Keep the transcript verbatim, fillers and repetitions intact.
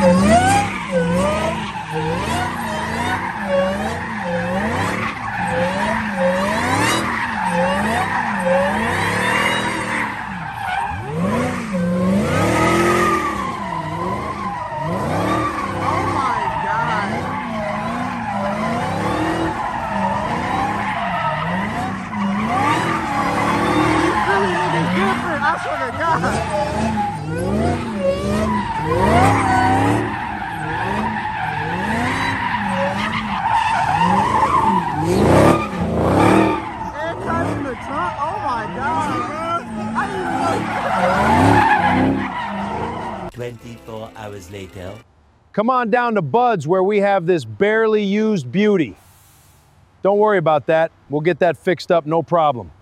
twenty-four hours later. Come on down to Bud's where we have this barely used beauty. Don't worry about that. We'll get that fixed up, no problem.